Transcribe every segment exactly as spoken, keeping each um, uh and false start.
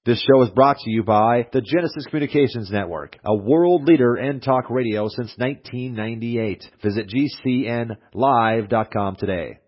This show is brought to you by the Genesis Communications Network, a world leader in talk radio since nineteen ninety-eight. Visit G C N live dot com today.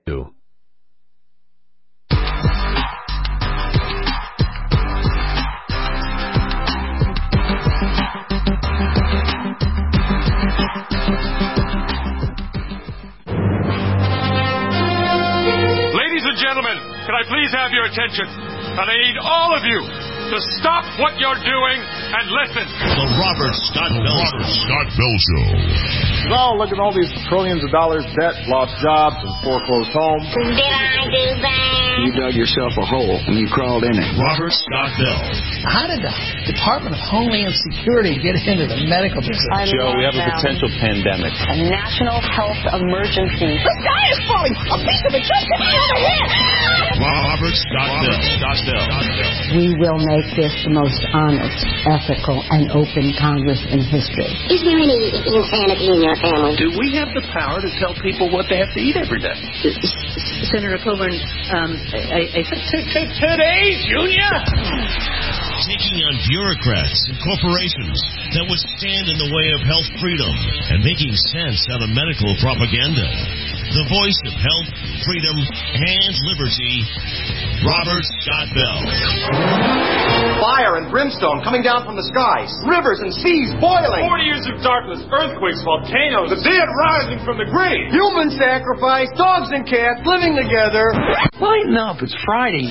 Ladies and gentlemen, can I please have your attention? And I need all of you to stop what you're doing and listen. The Robert Scott Bell Robert Scott Bell Show. Oh, look at all these trillions of dollars debt, lost jobs, and foreclosed homes. Did I do that? You dug yourself a hole and you crawled in it. Robert Scott Bell. How did the Department of Homeland Security get into the medical business? I Joe, we have them. a potential pandemic. A national health emergency. The sky is falling! A piece of it just hit me over here! Robert Scott Bell. Scott Bell. We will make this the most honest, ethical, and open Congress in history. Is there any insanity in your family? Do we have the power to tell people what they have to eat every day? Senator Coburn, um, I, I Today, Junior? Taking on bureaucrats and corporations that would stand in the way of health freedom and making sense out of medical propaganda. The voice of health, freedom, and liberty, Robert Scott Bell. Fire and brimstone coming down from the skies. Rivers and seas boiling. Forty years of darkness, earthquakes, volcanoes, The dead rising from the grave. Human sacrifice, dogs and cats living together. Lighten up, it's Friday.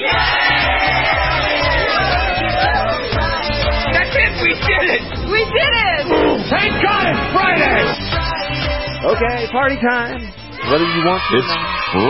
That's it, we did it. we did it! Thank God it's Friday. Okay, party time. Whether you want to. It's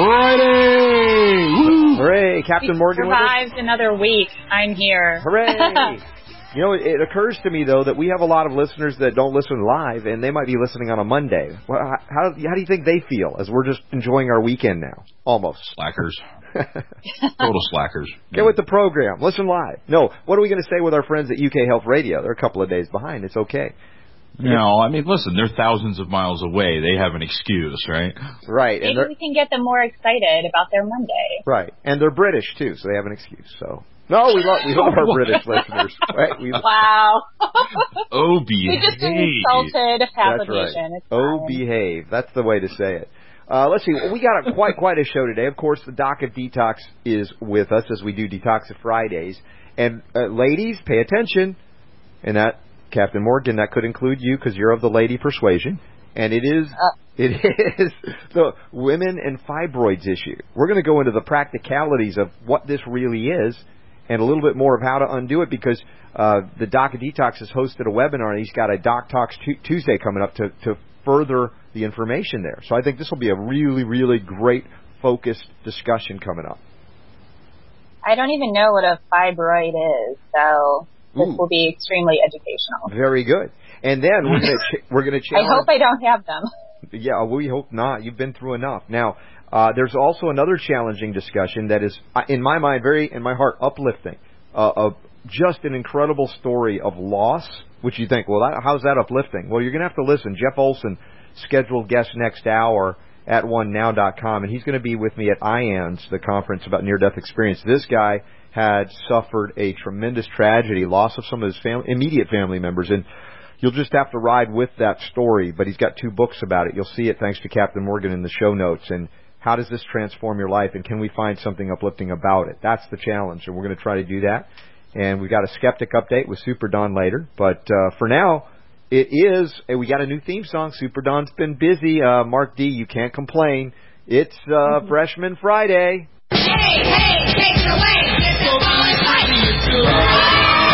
Friday! Woo! Hooray, Captain Morgan with us. Survived another week. I'm here. Hooray! You know, it occurs to me, though, that we have a lot of listeners that don't listen live, and they might be listening on a Monday. Well, how, how do you think they feel as we're just enjoying our weekend now? Almost. Slackers. Total slackers. Get with the program. Listen live. No, what are we going to say with our friends at U K Health Radio? They're a couple of days behind. It's okay. No, I mean, listen, they're thousands of miles away. They have an excuse, right? Right. Maybe we can get them more excited about their Monday. Right. And they're British, too, so they have an excuse. So No, we love, we love our British listeners. Right? We, wow. Oh, behave. We just insulted half That's a right. nation. It's oh, fine. behave. That's the way to say it. Uh, let's see. We got a, quite quite a show today. Of course, the Doc of Detox is with us as we do Detox Fridays. And uh, ladies, pay attention. And that, Captain Morgan, that could include you because you're of the lady persuasion. And it is uh, it is the women and fibroids issue. We're going to go into the practicalities of what this really is and a little bit more of how to undo it because uh, the Doc of Detox has hosted a webinar and he's got a Doc Talks Tuesday coming up to, to further the information there. So I think this will be a really, really great focused discussion coming up. I don't even know what a fibroid is, so this Ooh. will be extremely educational. Very good. And then we're going to ch- we're going to challenge. I hope I don't have them. Yeah, we hope not. You've been through enough. Now, uh, there's also another challenging discussion that is, uh, in my mind, very, in my heart, uplifting. Uh, of just an incredible story of loss, which you think, well, that, how's that uplifting? Well, you're going to have to listen. Jeff Olson, scheduled guest next hour at one now dot com, and he's going to be with me at I A N S, the conference about near-death experience. This guy had suffered a tremendous tragedy, loss of some of his family, immediate family members, and you'll just have to ride with that story, but he's got two books about it. You'll see it thanks to Captain Morgan in the show notes. And how does this transform your life, and can we find something uplifting about it? That's the challenge, and we're going to try to do that. And we've got a skeptic update with Super Don later. But uh, for now, it is, we got a new theme song. Super Don's been busy. Uh, Mark D, you can't complain. It's uh, Freshman Friday. Hey, hey, take it away. It's the one Friday.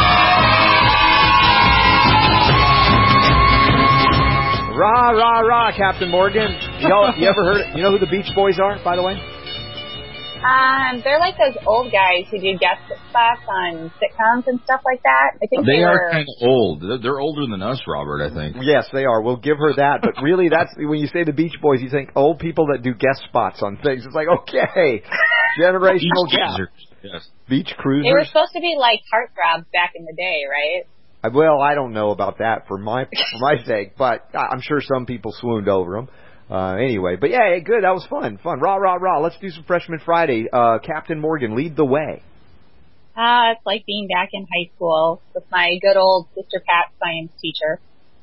Rah, rah, rah, Captain Morgan. Y'all, you ever heard it? You know who the Beach Boys are, by the way? Um, they're like those old guys who do guest spots on sitcoms and stuff like that. I think They they are were... kind of old. They're, they're older than us, Robert, I think. Yes, they are. We'll give her that. But really, that's when you say the Beach Boys, you think old people that do guest spots on things. It's like, okay, generational gap. Yes. Beach cruisers. They were supposed to be like heartthrobs back in the day, right? Well, I don't know about that for my for my sake, but I'm sure some people swooned over them. Uh, anyway, but yeah, good. That was fun. Fun. Rah, rah, rah. Let's do some Freshman Friday. Uh, Captain Morgan, lead the way. Ah, it's like being back in high school with my good old Sister Pat science teacher.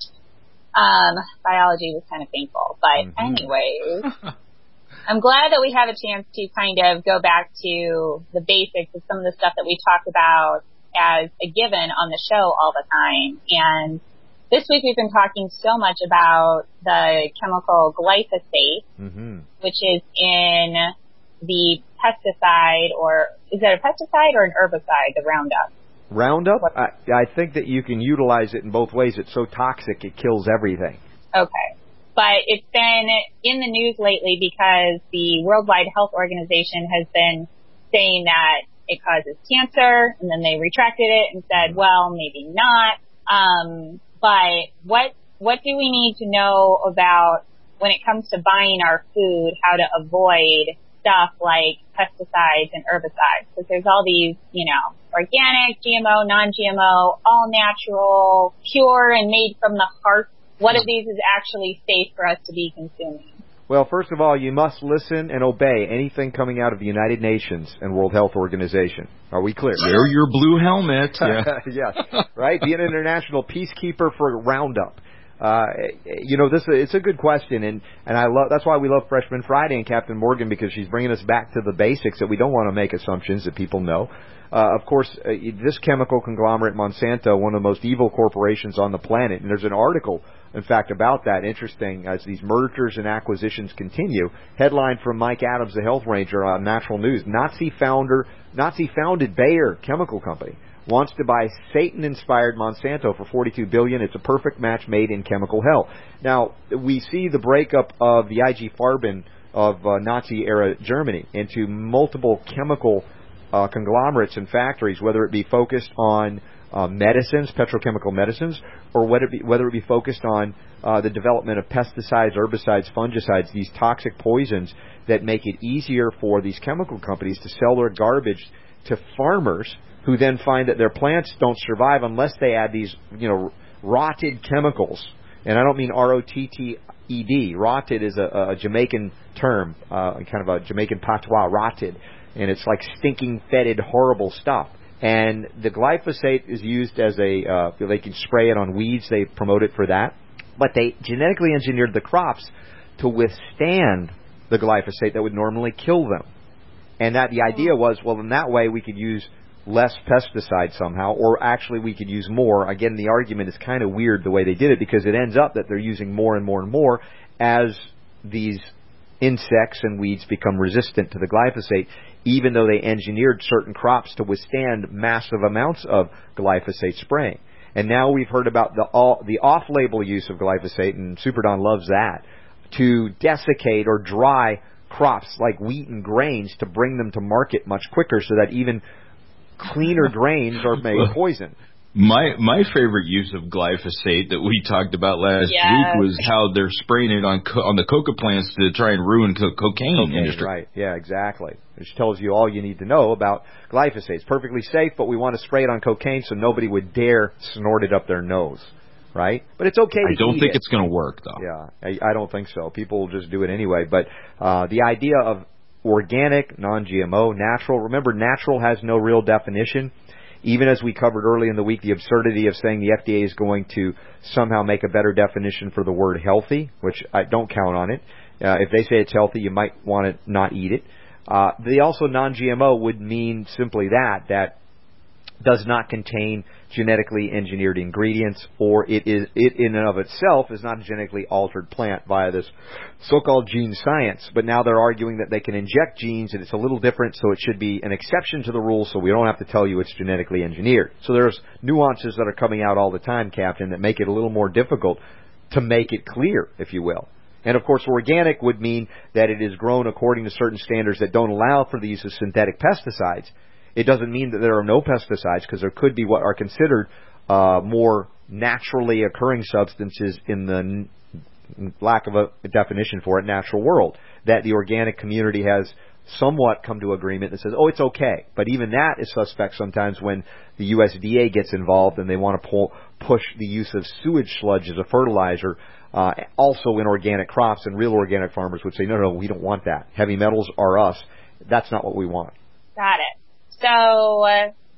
Um, biology was kind of painful, but mm-hmm. anyways, I'm glad that we have a chance to kind of go back to the basics of some of the stuff that we talk about as a given on the show all the time. And this week we've been talking so much about the chemical glyphosate, mm-hmm. which is in the pesticide, or is that a pesticide or an herbicide, the Roundup? Roundup? I, I think that you can utilize it in both ways. It's so toxic it kills everything. Okay. But it's been in the news lately because the World Wide Health Organization has been saying that it causes cancer, and then they retracted it and said, well, maybe not. Um, but what what do we need to know about when it comes to buying our food, how to avoid stuff like pesticides and herbicides? Because there's all these, you know, organic, G M O, non-G M O, all natural, pure and made from the heart. What of these is actually safe for us to be consuming? Well, first of all, you must listen and obey anything coming out of the United Nations and World Health Organization. Are we clear? Wear your blue helmet. Yeah, yes, right? Be an international peacekeeper for Roundup. Uh, you know, this it's a good question, and, and I love that's why we love Freshman Friday and Captain Morgan, because she's bringing us back to the basics, that we don't want to make assumptions that people know. Uh, of course, uh, this chemical conglomerate, Monsanto, one of the most evil corporations on the planet, and there's an article, in fact, about that, interesting, as these mergers and acquisitions continue. Headline from Mike Adams, the health ranger on Natural News: Nazi founder, Nazi-founded Bayer Chemical Company wants to buy Satan-inspired Monsanto for forty-two billion dollars. It's a perfect match made in chemical hell. Now, we see the breakup of the I G Farben of uh, Nazi-era Germany into multiple chemical uh, conglomerates and factories, whether it be focused on uh, medicines, petrochemical medicines, or whether it be, whether it be focused on uh, the development of pesticides, herbicides, fungicides, these toxic poisons that make it easier for these chemical companies to sell their garbage to farmers, who then find that their plants don't survive unless they add these, you know, rotted chemicals. And I don't mean R O T T E D. Rotted is a, a Jamaican term, uh, kind of a Jamaican patois, rotted. And it's like stinking, fetid, horrible stuff. And the glyphosate is used as a, uh, they can spray it on weeds. They promote it for that. But they genetically engineered the crops to withstand the glyphosate that would normally kill them. And that the idea was, well, in that way we could use less pesticide somehow, or actually we could use more. Again, the argument is kind of weird the way they did it, because it ends up that they're using more and more and more as these insects and weeds become resistant to the glyphosate, even though they engineered certain crops to withstand massive amounts of glyphosate spraying. And now we've heard about the all, the off-label use of glyphosate, and Super Don loves that, to desiccate or dry crops like wheat and grains to bring them to market much quicker, so that even cleaner grains are made poison. My my favorite use of glyphosate that we talked about last yes. week was how they're spraying it on co- on the coca plants to try and ruin co- cocaine, cocaine industry. Right, yeah, exactly. Which tells you all you need to know about glyphosate. It's perfectly safe, but we want to spray it on cocaine so nobody would dare snort it up their nose, right? But it's okay to I don't eat think it. it's going to work, though. Yeah, I, I don't think so. People will just do it anyway. But uh, the idea of organic, non-G M O, natural, remember, natural has no real definition. Even as we covered early in the week, the absurdity of saying the F D A is going to somehow make a better definition for the word healthy, which I don't count on it. Uh, if they say it's healthy, you might want to not eat it. Uh, they also, non-G M O would mean simply that, that does not contain genetically engineered ingredients, or it is it in and of itself is not a genetically altered plant via this so-called gene science. But now they're arguing that they can inject genes, and it's a little different, so it should be an exception to the rule, so we don't have to tell you it's genetically engineered. So there's nuances that are coming out all the time, Captain, that make it a little more difficult to make it clear, if you will. And, of course, organic would mean that it is grown according to certain standards that don't allow for the use of synthetic pesticides. It doesn't mean that there are no pesticides, because there could be what are considered uh, more naturally occurring substances in the n- lack of a definition for it, natural world, that the organic community has somewhat come to agreement and says, oh, it's okay. But even that is suspect sometimes when the U S D A gets involved and they want to pull, push the use of sewage sludge as a fertilizer, uh, also in organic crops, and real organic farmers would say, no, no, we don't want that. Heavy metals are us. That's not what we want. Got it. So, uh,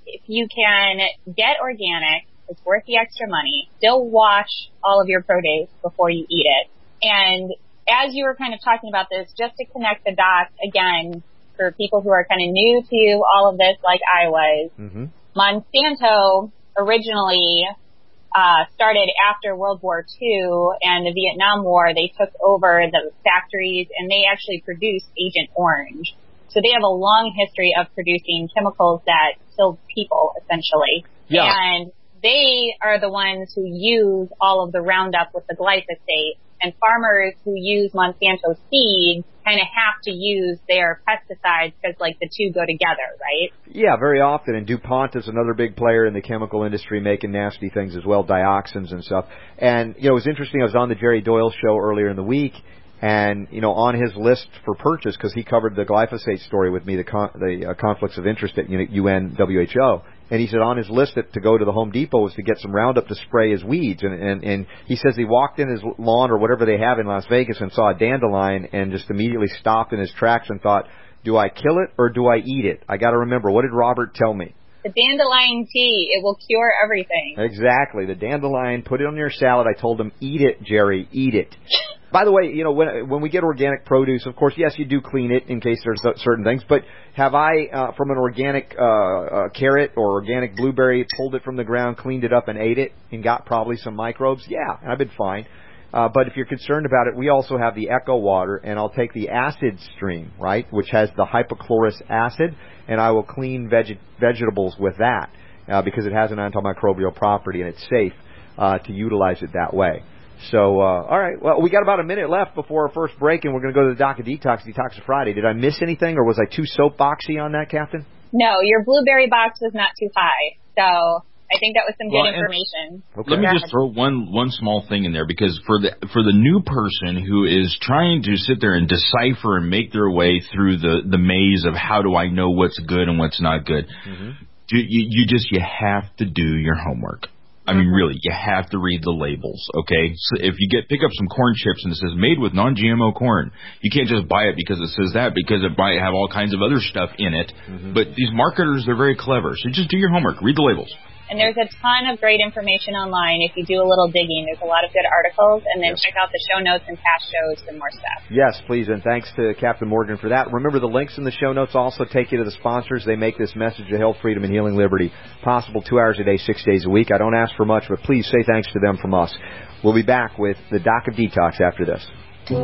if you can get organic, it's worth the extra money. Still wash all of your produce before you eat it. And as you were kind of talking about this, just to connect the dots again, for people who are kind of new to all of this like I was, mm-hmm. Monsanto originally uh, started after World War Two and the Vietnam War. They took over the factories and they actually produced Agent Orange. So they have a long history of producing chemicals that kill people, essentially. Yeah. And they are the ones who use all of the Roundup with the glyphosate. And farmers who use Monsanto seeds kind of have to use their pesticides because, like, the two go together, right? Yeah, very often. And DuPont is another big player in the chemical industry making nasty things as well, dioxins and stuff. And, you know, it was interesting. I was on the Jerry Doyle show earlier in the week, and, you know, on his list for purchase, because he covered the glyphosate story with me, the, con- the uh, conflicts of interest at U N W H O. And he said on his list that to go to the Home Depot was to get some Roundup to spray his weeds. And, and, and he says he walked in his lawn or whatever they have in Las Vegas and saw a dandelion and just immediately stopped in his tracks and thought, do I kill it or do I eat it? I got to remember, what did Robert tell me? The dandelion tea, it will cure everything. Exactly. The dandelion, put it on your salad. I told him, eat it, Jerry, eat it. By the way, you know, when when we get organic produce, of course, yes, you do clean it in case there's certain things. But have I, uh, from an organic uh, uh, carrot or organic blueberry, pulled it from the ground, cleaned it up, and ate it, and got probably some microbes? Yeah, I've been fine. Uh, but if you're concerned about it, we also have the Echo Water, and I'll take the acid stream, right, which has the hypochlorous acid, and I will clean veg- vegetables with that uh, because it has an antimicrobial property, and it's safe uh, to utilize it that way. So, uh, all right. Well, we got about a minute left before our first break, and we're going to go to the Doc of Detox, Detox of Friday. Did I miss anything, or was I too soapboxy on that, Captain? No, your blueberry box was not too high. So I think that was some well, good information. Okay. Let me just throw one one small thing in there, because for the for the new person who is trying to sit there and decipher and make their way through the, the maze of how do I know what's good and what's not good, mm-hmm. you, you, you just you have to do your homework. I mean, really, you have to read the labels, okay? So if you get pick up some corn chips and it says made with non G M O corn, you can't just buy it because it says that, because it might have all kinds of other stuff in it. Mm-hmm. But these marketers, they're very clever. So just do your homework. Read the labels. And there's a ton of great information online if you do a little digging. There's a lot of good articles. And then yes. check out the show notes and past shows for more stuff. Yes, please. And thanks to Captain Morgan for that. Remember, the links in the show notes also take you to the sponsors. They make this message of health, freedom, and healing liberty possible two hours a day, six days a week. I don't ask for much, but please say thanks to them from us. We'll be back with the Doc of Detox after this. Tired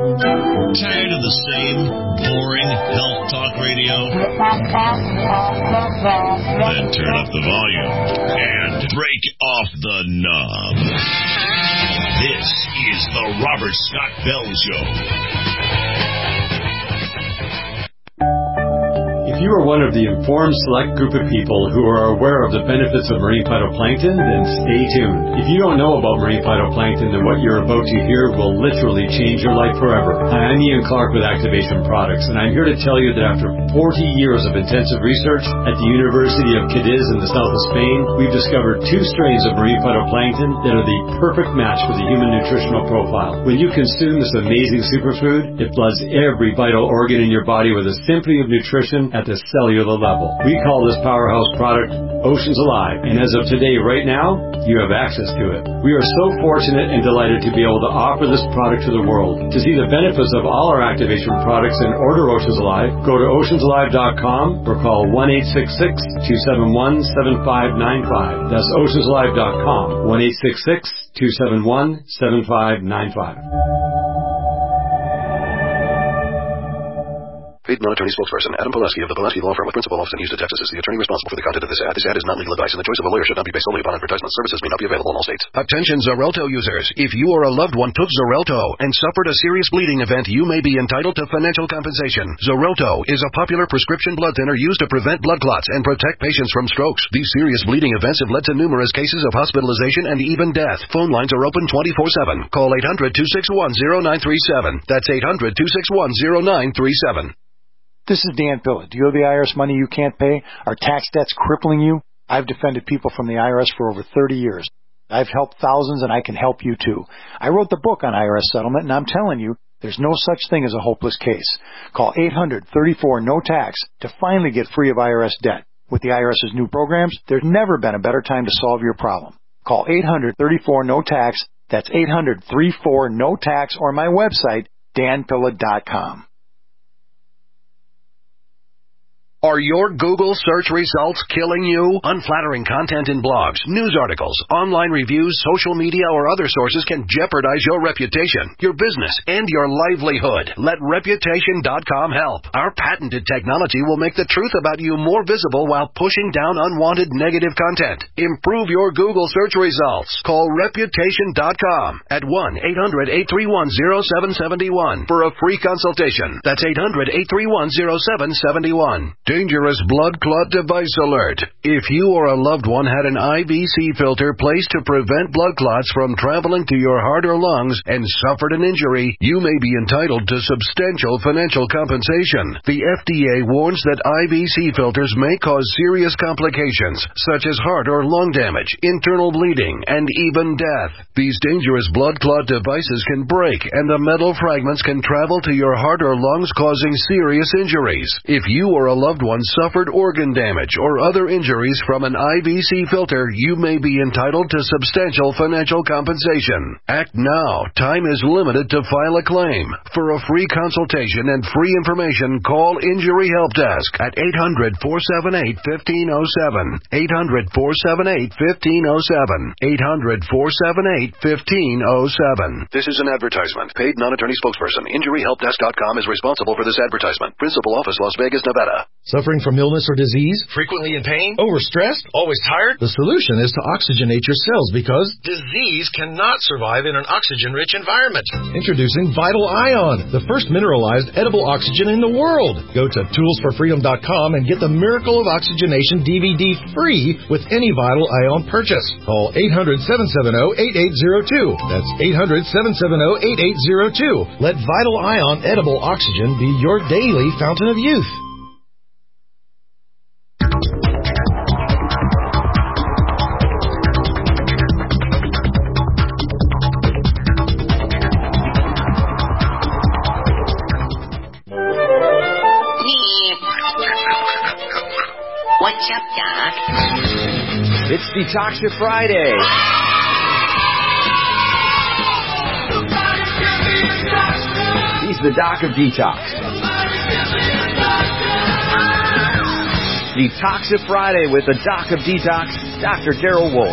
of the same boring health talk radio? Then turn up the volume and break off the knob. This is the Robert Scott Bell Show. If you are one of the informed select group of people who are aware of the benefits of marine phytoplankton, then stay tuned. If you don't know about marine phytoplankton, then what you're about to hear will literally change your life forever. Hi, I'm Ian Clark with Activation Products, and I'm here to tell you that after forty years of intensive research at the University of Cadiz in the south of Spain, we've discovered two strains of marine phytoplankton that are the perfect match for the human nutritional profile. When you consume this amazing superfood, it floods every vital organ in your body with a symphony of nutrition at the cellular level. We call this powerhouse product Oceans Alive, and as of today, right now, you have access to it. We are so fortunate and delighted to be able to offer this product to the world. To see the benefits of all our activation products and order Oceans Alive, go to oceans alive dot com or call one eight six six, two seven one, seven five nine five. That's oceans alive dot com, one eight six six, two seven one, seven five nine five. Paid non-attorney spokesperson Adam Pulaski of the Pulaski Law Firm with principal office in Houston, Texas is the attorney responsible for the content of this ad. This ad is not legal advice, and the choice of a lawyer should not be based solely upon advertisement. Services may not be available in all states. Attention Xarelto users. If you or a loved one took Xarelto and suffered a serious bleeding event, you may be entitled to financial compensation. Xarelto is a popular prescription blood thinner used to prevent blood clots and protect patients from strokes. These serious bleeding events have led to numerous cases of hospitalization and even death. Phone lines are open twenty-four seven. Call eight hundred, two six one, zero nine three seven. That's eight hundred, two six one, zero nine three seven. This is Dan Pilla. Do you owe the I R S money you can't pay? Are tax debts crippling you? I've defended people from the I R S for over thirty years. I've helped thousands, and I can help you too. I wrote the book on I R S settlement, and I'm telling you, there's no such thing as a hopeless case. Call eight hundred, thirty-four, no tax to finally get free of I R S debt. With the IRS's new programs, there's never been a better time to solve your problem. Call eight hundred, thirty-four, no tax. That's eight hundred, thirty-four, no tax, or my website, dan pilla dot com. Are your Google search results killing you? Unflattering content in blogs, news articles, online reviews, social media, or other sources can jeopardize your reputation, your business, and your livelihood. Let Reputation dot com help. Our patented technology will make the truth about you more visible while pushing down unwanted negative content. Improve your Google search results. Call Reputation dot com at one eight hundred, eight three one, zero seven seven one for a free consultation. That's eight hundred, eight three one, zero seven seven one. Dangerous blood clot device alert. If you or a loved one had an I V C filter placed to prevent blood clots from traveling to your heart or lungs and suffered an injury, you may be entitled to substantial financial compensation. The F D A warns that I V C filters may cause serious complications, such as heart or lung damage, internal bleeding, and even death. These dangerous blood clot devices can break, and the metal fragments can travel to your heart or lungs, causing serious injuries. If you or a loved one suffered organ damage or other injuries from an I V C filter, you may be entitled to substantial financial compensation. Act now. Time is limited to file a claim. For a free consultation and free information, call Injury Help Desk at eight hundred, four seven eight, one five zero seven. eight hundred, four seven eight, one five zero seven. eight hundred, four seven eight, one five zero seven. This is an advertisement. Paid non-attorney spokesperson. Injury Help Desk dot com is responsible for this advertisement. Principal office, Las Vegas, Nevada. Suffering from illness or disease? Frequently in pain? Overstressed? Always tired? The solution is to oxygenate your cells because disease cannot survive in an oxygen-rich environment. Introducing Vital Ion, the first mineralized edible oxygen in the world. Go to tools for freedom dot com and get the Miracle of Oxygenation D V D free with any Vital Ion purchase. Call eight hundred, seven seven zero, eight eight zero two. That's eight hundred, seven seven zero, eight eight zero two. Let Vital Ion edible oxygen be your daily fountain of youth. What's up, Doc? It's Detoxia Friday. He's the Doc of Detox. Detoxia Friday with the Doc of Detox, Doctor Daryl Wolf.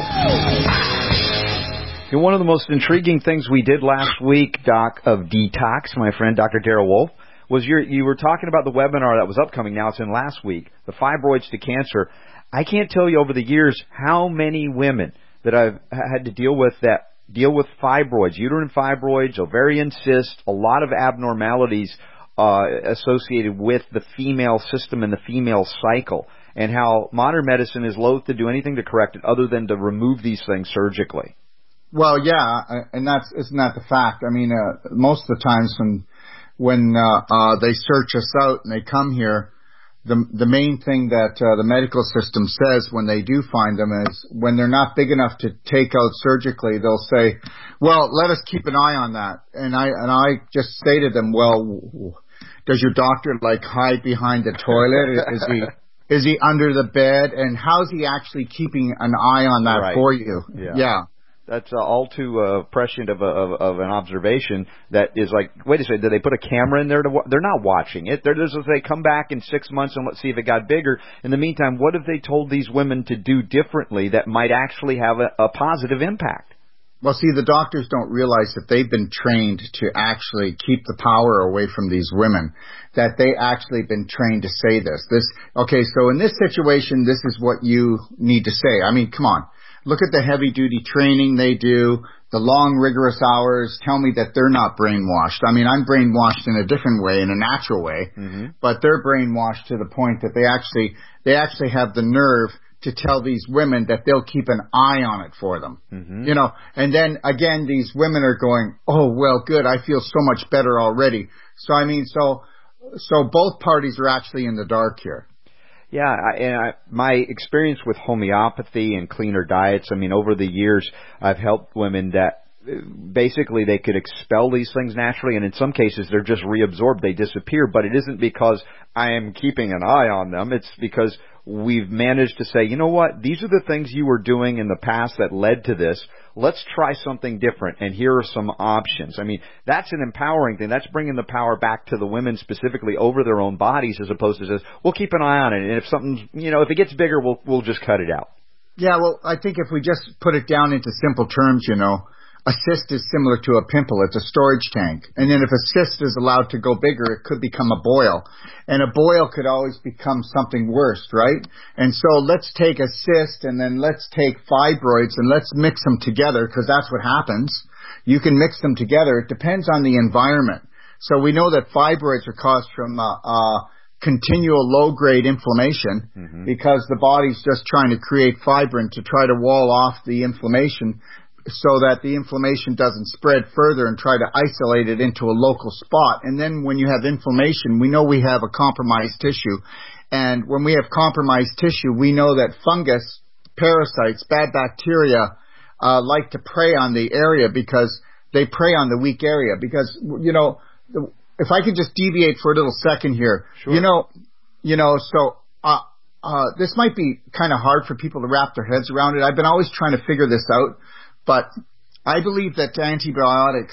And one of the most intriguing things we did last week, Doc of Detox, my friend Doctor Daryl Wolf, was your, you were talking about the webinar that was upcoming. Now it's in last week, the fibroids to cancer. I can't tell you over the years how many women that I've had to deal with that deal with fibroids, uterine fibroids, ovarian cysts, a lot of abnormalities uh, associated with the female system and the female cycle, and how modern medicine is loath to do anything to correct it other than to remove these things surgically. Well, yeah, and that's isn't that the fact? I mean, uh, most of the times when when uh, uh, they search us out and they come here, the the main thing that uh, the medical system says when they do find them is when they're not big enough to take out surgically, they'll say, well, let us keep an eye on that. And I and I just say to them, well, does your doctor like hide behind the toilet? Is he is he under the bed? And how's he actually keeping an eye on that right. for you? Yeah. yeah. That's uh, all too uh, prescient of, a, of of an observation that is like, wait a second, did they put a camera in there to wa- they're not watching it. They're just, they come back in six months and let's see if it got bigger. In the meantime, what have they told these women to do differently that might actually have a, a positive impact? Well, see, the doctors don't realize that they've been trained to actually keep the power away from these women, that they actually been trained to say this. This, okay, so in this situation, this is what you need to say. I mean, come on. Look at the heavy-duty training they do, the long, rigorous hours. Tell me that they're not brainwashed. I mean, I'm brainwashed in a different way, in a natural way, mm-hmm. but they're brainwashed to the point that they actually they actually have the nerve to tell these women that they'll keep an eye on it for them. Mm-hmm. You know, and then, again, these women are going, oh, well, good, I feel so much better already. So, I mean, so so both parties are actually in the dark here. Yeah, I, and I, my experience with homeopathy and cleaner diets, I mean, over the years, I've helped women that basically they could expel these things naturally, and in some cases they're just reabsorbed, they disappear, but it isn't because I am keeping an eye on them, it's because we've managed to say, you know what, these are the things you were doing in the past that led to this. Let's try something different, and here are some options. I mean, that's an empowering thing. That's bringing the power back to the women specifically over their own bodies, as opposed to just, we'll keep an eye on it, and if something's, you know, if it gets bigger, we'll we'll just cut it out. Yeah, well, I think if we just put it down into simple terms, you know, a cyst is similar to a pimple. It's a storage tank. And then if a cyst is allowed to go bigger, it could become a boil. And a boil could always become something worse, right? And so let's take a cyst and then let's take fibroids and let's mix them together, because that's what happens. You can mix them together. It depends on the environment. So we know that fibroids are caused from uh, uh, continual low-grade inflammation, mm-hmm. because the body's just trying to create fibrin to try to wall off the inflammation, so that the inflammation doesn't spread further and try to isolate it into a local spot. And then when you have inflammation, we know we have a compromised tissue. And when we have compromised tissue, we know that fungus, parasites, bad bacteria uh, like to prey on the area because they prey on the weak area. Because, you know, if I could just deviate for a little second here, sure. you know, you know, so uh, uh, this might be kind of hard for people to wrap their heads around it. I've been always trying to figure this out. But I believe that antibiotics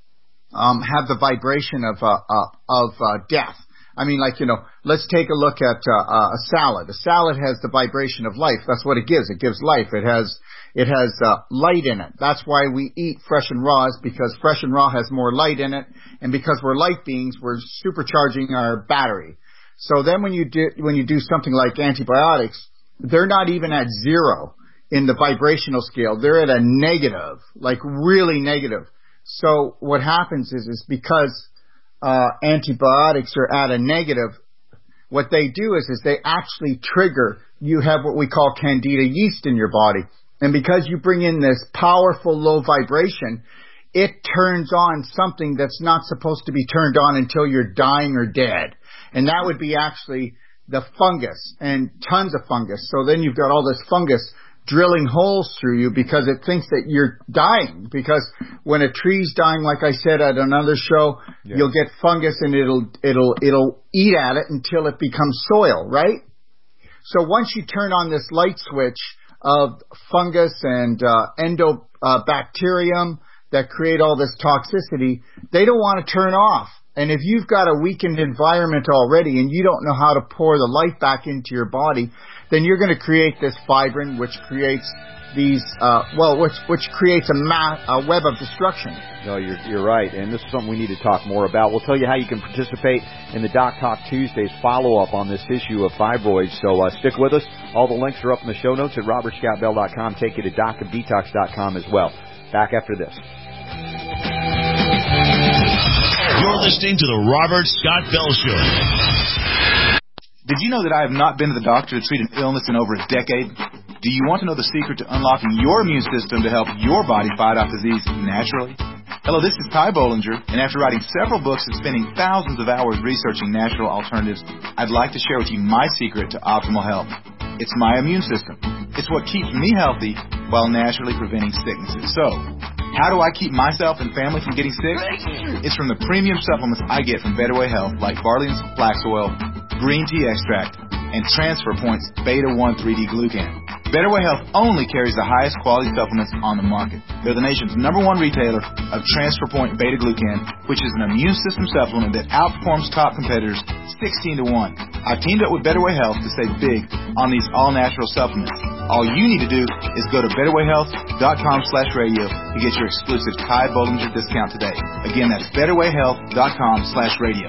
um, have the vibration of uh, uh, of uh, death. I mean, like, you know, let's take a look at uh, a salad. A salad has the vibration of life. That's what it gives. It gives life. It has it has uh, light in it. That's why we eat fresh and raw, is because fresh and raw has more light in it, and because we're light beings, we're supercharging our battery. So then, when you do when you do something like antibiotics, they're not even at zero in the vibrational scale. They're at a negative, like really negative. So what happens is, is because uh, antibiotics are at a negative, what they do is, is they actually trigger, you have what we call candida yeast in your body. And because you bring in this powerful low vibration, it turns on something that's not supposed to be turned on until you're dying or dead. And that would be actually the fungus, and tons of fungus. So then you've got all this fungus drilling holes through you because it thinks that you're dying. Because when a tree's dying, like I said at another show, yeah. you'll get fungus and it'll it'll it'll eat at it until it becomes soil, right? So once you turn on this light switch of fungus and uh, endobacterium that create all this toxicity, they don't want to turn off. And if you've got a weakened environment already and you don't know how to pour the life back into your body, then you're going to create this fibrin, which creates these, uh, well, which which creates a, ma- a web of destruction. No, you're you're right, and this is something we need to talk more about. We'll tell you how you can participate in the Doc Talk Tuesdays follow-up on this issue of fibroids. So uh, stick with us. All the links are up in the show notes at robert scott bell dot com. Take you to doc of detox dot com as well. Back after this. You're listening to the Robert Scott Bell Show. Did you know that I have not been to the doctor to treat an illness in over a decade? Do you want to know the secret to unlocking your immune system to help your body fight off disease naturally? Hello, this is Ty Bollinger, and after writing several books and spending thousands of hours researching natural alternatives, I'd like to share with you my secret to optimal health. It's my immune system. It's what keeps me healthy while naturally preventing sicknesses. So, how do I keep myself and family from getting sick? It's from the premium supplements I get from Better Way Health, like Barley's Flax Oil, Green Tea Extract, and Transfer Point's Beta one three D Glucan. Better Way Health only carries the highest quality supplements on the market. They're the nation's number one retailer of Transfer Point Beta Glucan, which is an immune system supplement that outperforms top competitors sixteen to one. I've teamed up with Better Way Health to save big on these all-natural supplements. All you need to do is go to better way health dot com slash radio to get your exclusive Ty Bollinger discount today. Again, that's better way health dot com slash radio.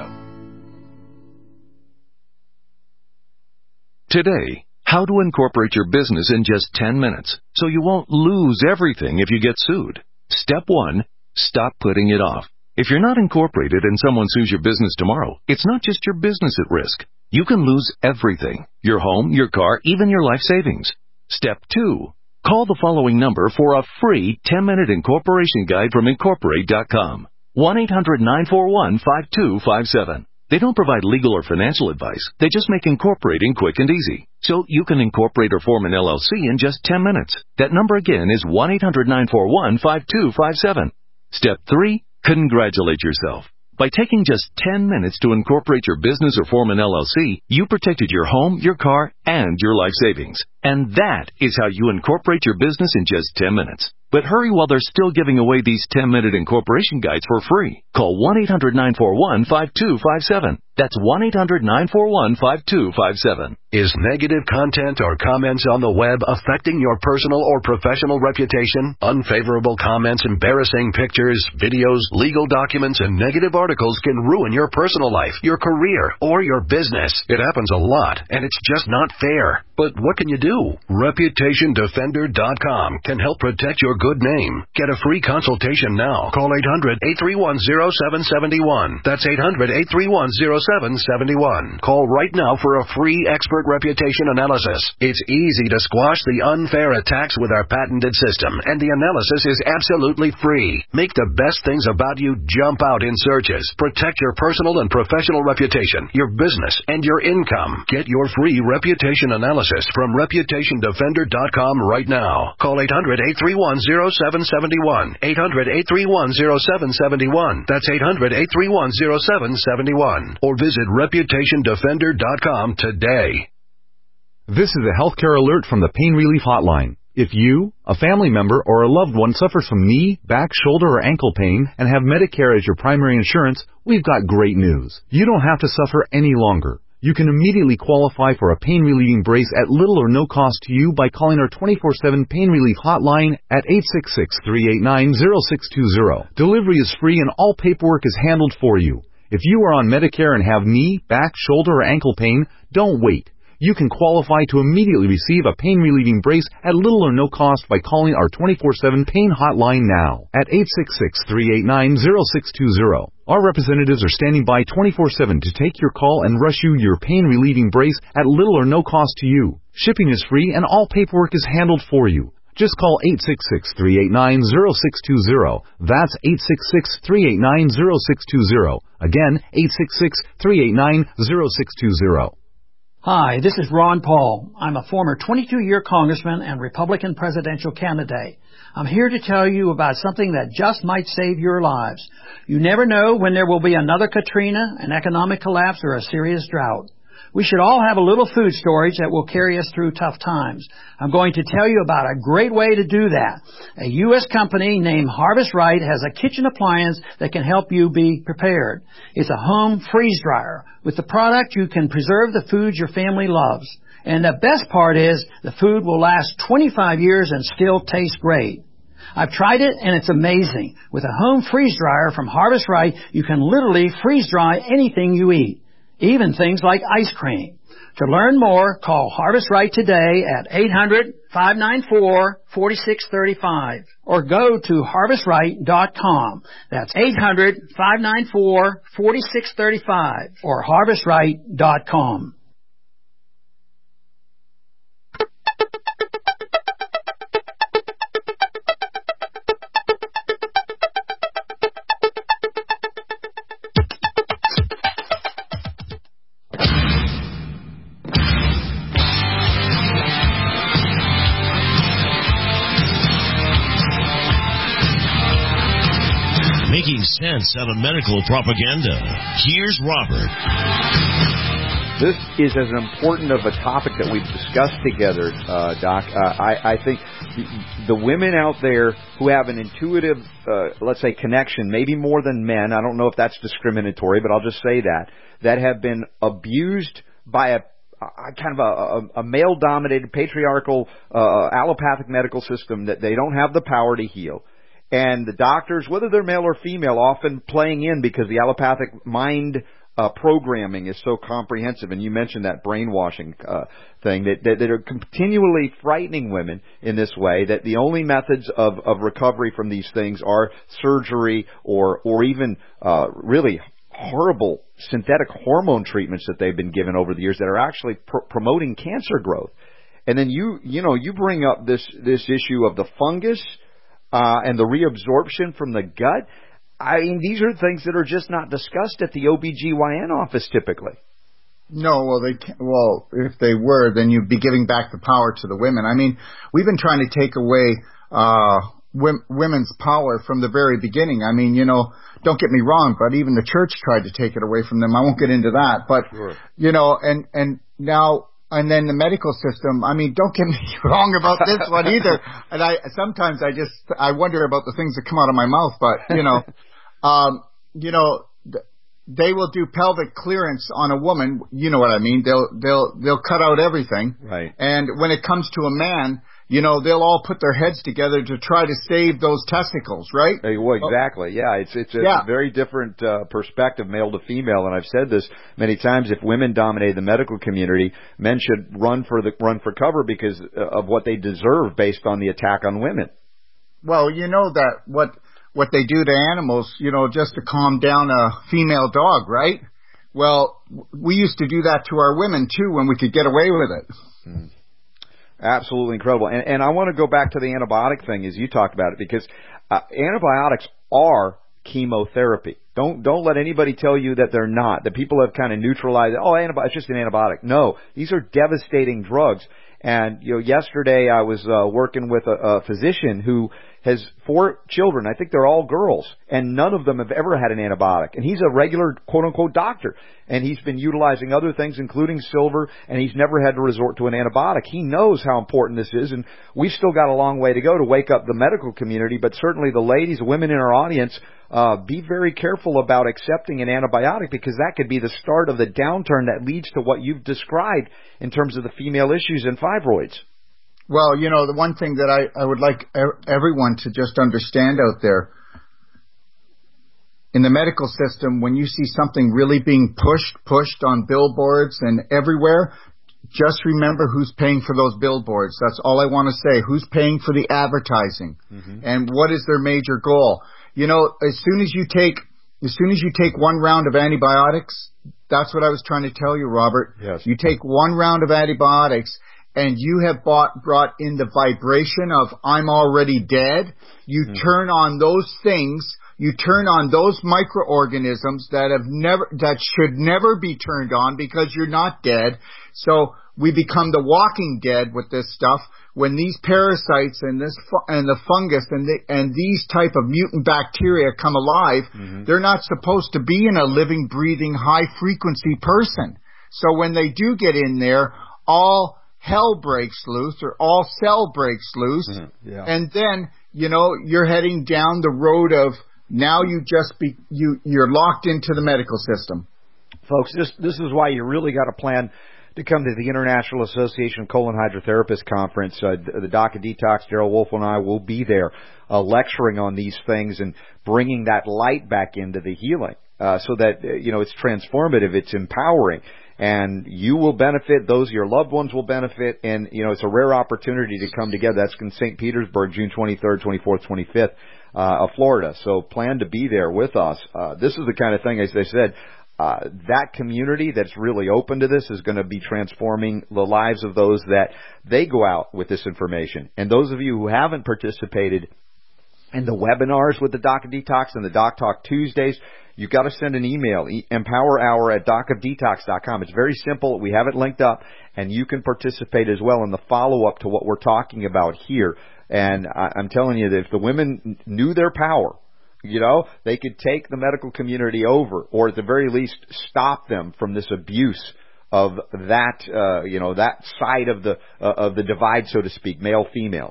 Today, how to incorporate your business in just ten minutes so you won't lose everything if you get sued. Step one, stop putting it off. If you're not incorporated and someone sues your business tomorrow, it's not just your business at risk. You can lose everything, your home, your car, even your life savings. Step two, call the following number for a free ten-minute incorporation guide from incorporate dot com. one eight hundred nine four one five two five seven. They don't provide legal or financial advice. They just make incorporating quick and easy. So you can incorporate or form an L L C in just ten minutes. That number again is one eight hundred nine four one five two five seven. Step three, congratulate yourself. By taking just ten minutes to incorporate your business or form an L L C, you protected your home, your car, and your life savings. And that is how you incorporate your business in just ten minutes. But hurry while they're still giving away these ten-minute incorporation guides for free. Call one eight hundred nine four one five two five seven. That's one eight hundred nine four one five two five seven. Is negative content or comments on the web affecting your personal or professional reputation? Unfavorable comments, embarrassing pictures, videos, legal documents, and negative articles can ruin your personal life, your career, or your business. It happens a lot, and it's just not fair. But what can you do? Reputation Defender dot com can help protect your good name. Get a free consultation now. Call eight hundred eight three one oh seven seven one. That's eight hundred eight three one oh seven seven one. Call right now for a free expert reputation analysis. It's easy to squash the unfair attacks with our patented system, and the analysis is absolutely free. Make the best things about you jump out in searches. Protect your personal and professional reputation, your business, and your income. Get your free reputation analysis from Reputation Defender dot com right now. Call eight hundred eight three one oh seven seven one. eight hundred eight three one oh seven seven one. That's eight hundred eight three one oh seven seven one. Or visit Reputation Defender dot com today. This is a healthcare alert from the Pain Relief Hotline. If you, a family member, or a loved one suffers from knee, back, shoulder, or ankle pain and have Medicare as your primary insurance, we've got great news. You don't have to suffer any longer. You can immediately qualify for a pain-relieving brace at little or no cost to you by calling our twenty-four seven Pain Relief Hotline at eight six six, three eight nine, oh six two oh. Delivery is free and all paperwork is handled for you. If you are on Medicare and have knee, back, shoulder, or ankle pain, don't wait. You can qualify to immediately receive a pain-relieving brace at little or no cost by calling our twenty-four seven Pain Hotline now at eight six six, three eight nine, oh six two oh. Our representatives are standing by twenty-four seven to take your call and rush you your pain-relieving brace at little or no cost to you. Shipping is free and all paperwork is handled for you. Just call eight six six, three eight nine, oh six two oh. That's eight six six, three eight nine, oh six two oh. Again, eight six six, three eight nine, oh six two oh. Hi, this is Ron Paul. I'm a former twenty-two-year congressman and Republican presidential candidate. I'm here to tell you about something that just might save your lives. You never know when there will be another Katrina, an economic collapse, or a serious drought. We should all have a little food storage that will carry us through tough times. I'm going to tell you about a great way to do that. A U S company named Harvest Right has a kitchen appliance that can help you be prepared. It's a home freeze dryer. With the product, you can preserve the foods your family loves. And the best part is the food will last twenty-five years and still taste great. I've tried it, and it's amazing. With a home freeze dryer from Harvest Right, you can literally freeze dry anything you eat, even things like ice cream. To learn more, call Harvest Right today at eight hundred, five nine four, four six three five or go to harvest right dot com. That's eight hundred, five nine four, four six three five or harvest right dot com. Making sense out of medical propaganda. Here's Robert. This is as important of a topic that we've discussed together, uh, Doc. Uh, I, I think the, the women out there who have an intuitive, uh, let's say, connection, maybe more than men, I don't know if that's discriminatory, but I'll just say that, that have been abused by a Uh, kind of a, a, a male-dominated, patriarchal, uh, allopathic medical system that they don't have the power to heal. And the doctors, whether they're male or female, often playing in because the allopathic mind uh, programming is so comprehensive. And you mentioned that brainwashing uh, thing, that, that, that are continually frightening women in this way, that the only methods of, of recovery from these things are surgery or, or even uh, really horrible synthetic hormone treatments that they've been given over the years that are actually pr- promoting cancer growth. And then you, you know, you bring up this, this issue of the fungus, uh, and the reabsorption from the gut. I mean, these are things that are just not discussed at the O B G Y N office typically. No, well, they can't, well, if they were, then you'd be giving back the power to the women. I mean, we've been trying to take away, uh, women's power from the very beginning. I mean, you know, don't get me wrong, but even the church tried to take it away from them. I won't get into that, but sure. you know, and and now and then the medical system. I mean, don't get me wrong about this one either. And I sometimes I just I wonder about the things that come out of my mouth, but you know, um, you know. Th- They will do pelvic clearance on a woman. You know what I mean? They'll they'll they'll cut out everything. Right. And when it comes to a man, you know, they'll all put their heads together to try to save those testicles, right? Hey, well, exactly. Yeah, it's it's a, yeah. a very different uh, perspective, male to female. And I've said this many times: if women dominate the medical community, men should run for the run for cover because of what they deserve based on the attack on women. Well, you know that what. what they do to animals, you know, just to calm down a female dog, right? Well, we used to do that to our women, too, when we could get away with it. Hmm. Absolutely incredible. And, and I want to go back to the antibiotic thing as you talked about it, because uh, antibiotics are chemotherapy. Don't don't let anybody tell you that they're not, that people have kind of neutralized, oh, antibiotic, it's just an antibiotic. No, these are devastating drugs. And, you know, yesterday I was uh, working with a, a physician who has four children. I think they're all girls, and none of them have ever had an antibiotic. And he's a regular, quote-unquote, doctor, and he's been utilizing other things, including silver, and he's never had to resort to an antibiotic. He knows how important this is, and we've still got a long way to go to wake up the medical community, but certainly the ladies, women in our audience, uh, be very careful about accepting an antibiotic, because that could be the start of the downturn that leads to what you've described in terms of the female issues and fibroids. Well, you know, the one thing that I, I would like everyone to just understand out there, in the medical system, when you see something really being pushed, pushed on billboards and everywhere, just remember who's paying for those billboards. That's all I want to say. Who's paying for the advertising? Mm-hmm. And what is their major goal? You know, as soon as you take, as soon as you take one round of antibiotics, that's what I was trying to tell you, Robert. Yes. You take one round of antibiotics, and you have bought, brought in the vibration of I'm already dead, you mm-hmm. turn on those things, you turn on those microorganisms that have never, that should never be turned on because you're not dead. So we become the walking dead with this stuff. When these parasites and this and the fungus and the, and these type of mutant bacteria come alive, mm-hmm. they're not supposed to be in a living, breathing, high frequency person. So when they do get in there, all hell breaks loose, or all cell breaks loose, mm-hmm. yeah. and then, you know, you're heading down the road of now you just be, you, you're locked into the medical system. Folks, this, this is why you really got to plan to come to the International Association of Colon Hydrotherapists Conference. Uh, the Doc of Detox, Daryl Wolf, and I will be there uh, lecturing on these things and bringing that light back into the healing uh, so that, uh, you know, it's transformative, it's empowering. And you will benefit, those your loved ones will benefit, and, you know, it's a rare opportunity to come together. That's in Saint Petersburg, June twenty-third, twenty-fourth, twenty-fifth uh, of Florida. So plan to be there with us. Uh, this is the kind of thing, as I said, uh, that community that's really open to this is going to be transforming the lives of those that they go out with this information. And those of you who haven't participated in the webinars with the Doc of Detox and the Doc Talk Tuesdays, you've got to send an email, empower hour at doc of detox dot com. It's very simple. We have it linked up, and you can participate as well in the follow-up to what we're talking about here. And I'm telling you that if the women knew their power, you know, they could take the medical community over, or at the very least stop them from this abuse of that, uh, you know, that side of the uh, of the divide, so to speak, male-female.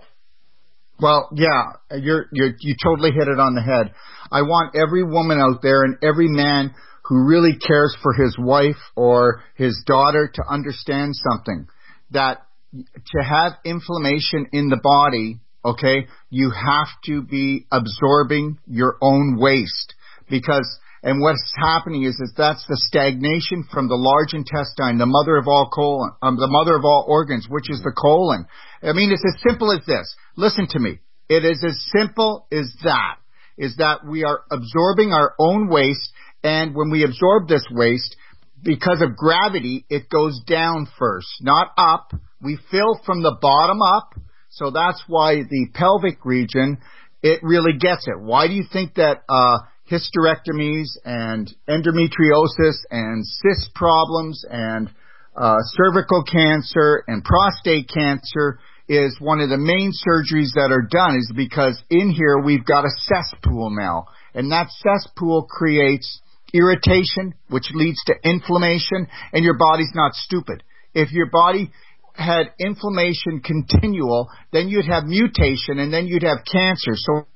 Well, yeah, you're, you're, you totally hit it on the head. I want every woman out there and every man who really cares for his wife or his daughter to understand something, that to have inflammation in the body, okay, you have to be absorbing your own waste, because, and what's happening is, is that's the stagnation from the large intestine, the mother of all colon, um, the mother of all organs, which is the colon. I mean, it's as simple as this. Listen to me. It is as simple as that, is that we are absorbing our own waste, and when we absorb this waste, because of gravity, it goes down first, not up. We fill from the bottom up, so that's why the pelvic region, it really gets it. Why do you think that uh hysterectomies and endometriosis and cyst problems and uh cervical cancer and prostate cancer is one of the main surgeries that are done is because in here we've got a cesspool now. And that cesspool creates irritation, which leads to inflammation, and your body's not stupid. If your body had inflammation continual, then you'd have mutation, and then you'd have cancer. So